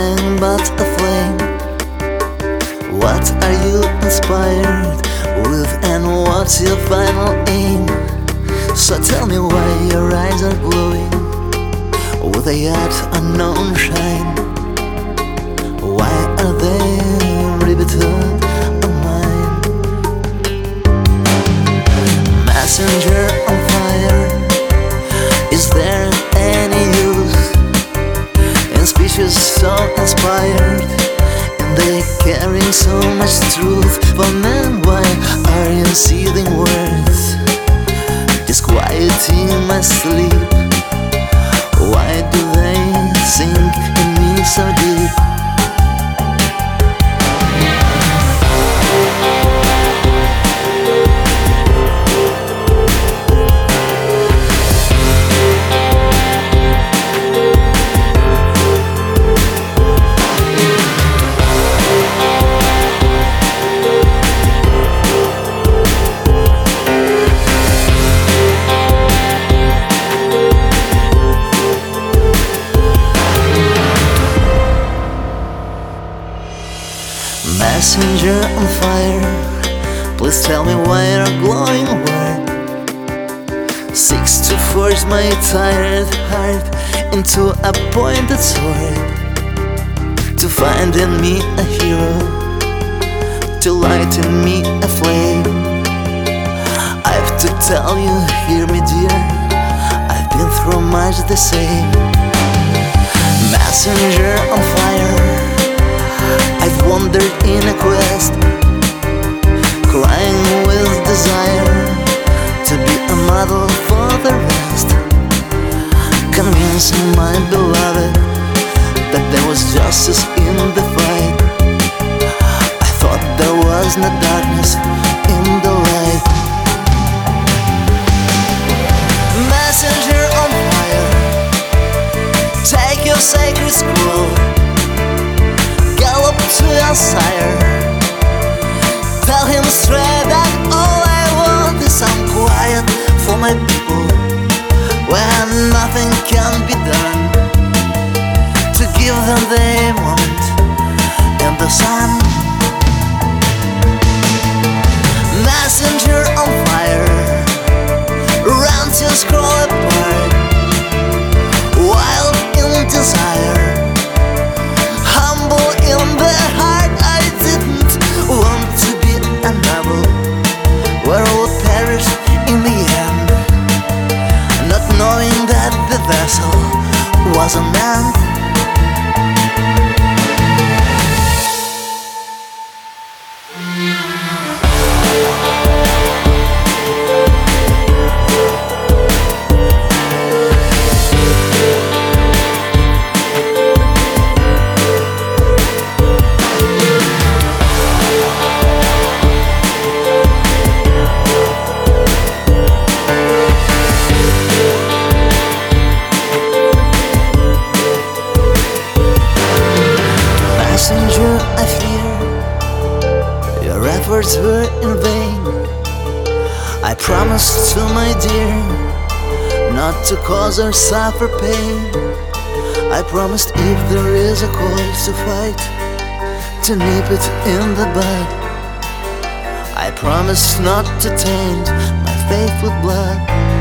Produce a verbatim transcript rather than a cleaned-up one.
nothing but a flame. What are you inspired with, and what's your final aim? So tell me why your eyes are glowing with a yet unknown shine. Why are they riveted on mine? Messenger on fire, is there any use in speeches so inspired, and they carrying so much truth? For men, why are you seething words disquieting my sleep? Why do they sink in me so deep? Messenger on fire, please tell me why your glowing word seeks to forge my tired heart into a pointed sword, to find in me a hero, to light in me a flame. I have to tell you, hear me dear, I've been through much the same. Messenger on fire, I've wandered in a quest, crying with desire to be a model for the rest, convincing my beloved that there was justice in the fight. I thought there was no darkness in the light. Messenger on fire, take your sacred scroll, gallop to your sire, tell him straight that all I want is some quiet for my people, where nothing can be done, to give them they want in the sun. Messenger on fire, run to scroll apart, wild in desire, humble in the heart. I didn't want to be a novel where all perish in the end, not knowing that the vessel was a man. Messenger, I fear your efforts were in vain. I promised to my dear not to cause her suffer pain. I promised if there is a cause to fight, to nip it in the bud. I promised not to taint my faith with blood.